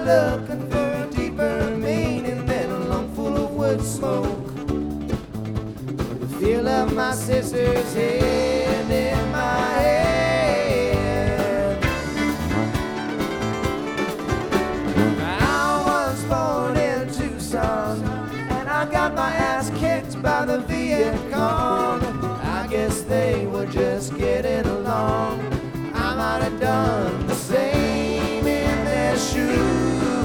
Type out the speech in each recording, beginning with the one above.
looking for a deeper meaning than a lung full of wood smoke. The feel of my sister's hand in my hand. I was born in Tucson, and I got my ass kicked by the Viet Cong. I guess they were just getting along. I might have done the same in their shoes.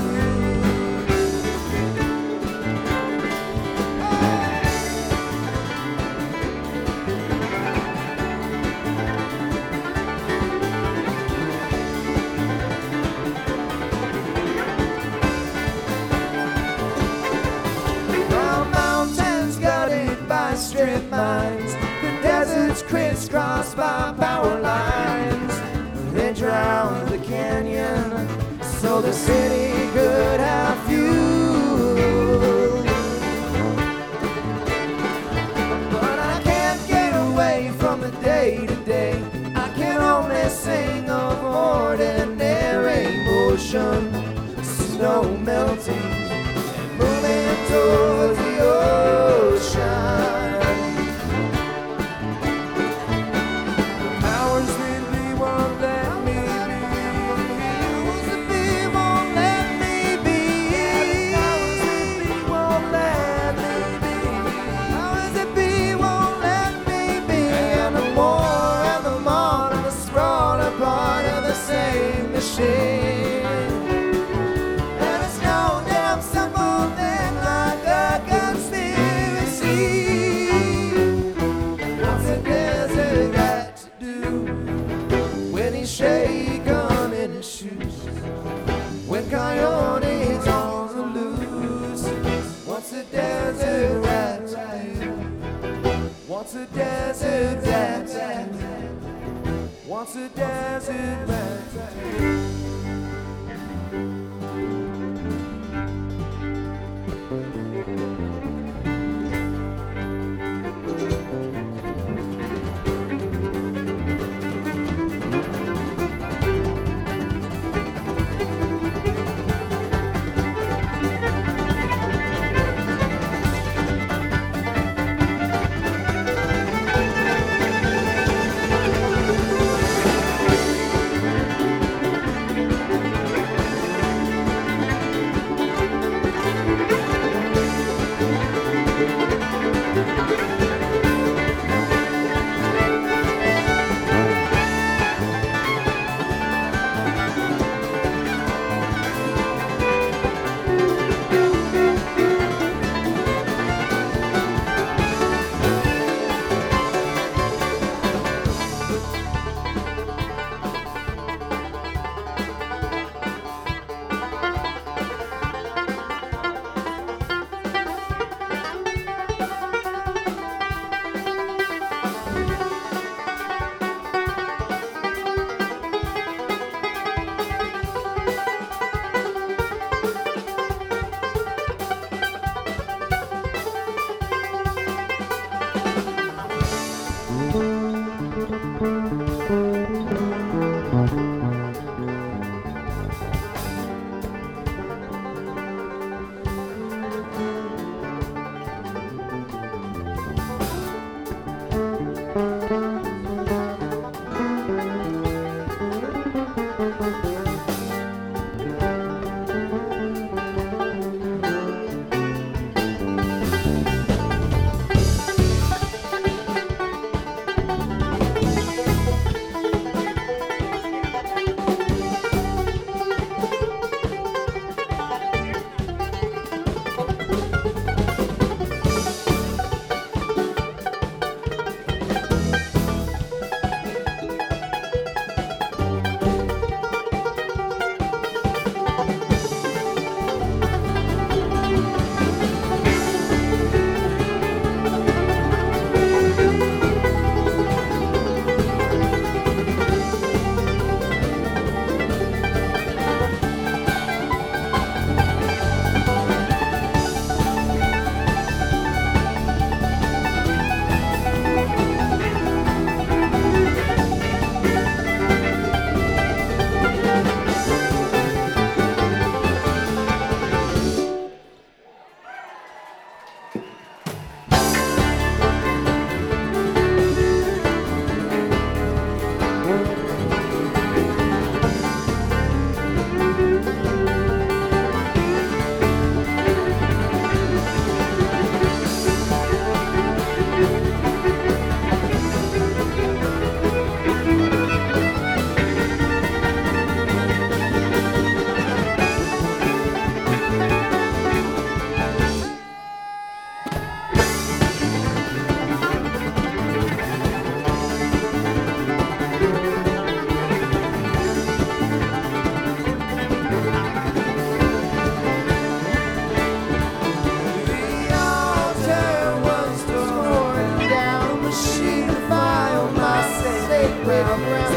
Strip mines, the deserts crisscrossed by power lines. They drowned the canyon so the city could have fuel. But I can't get away from the day to day. I can only sing of ordinary motion, snow melting and moving towards the ocean. And it's no damn simple thing like a conspiracy. What's a desert got to do when he's shaking in his shoes? When coyotes on the loose, what's a desert rat to do? What's a desert rat to do? What's a desert rat to do? round, round.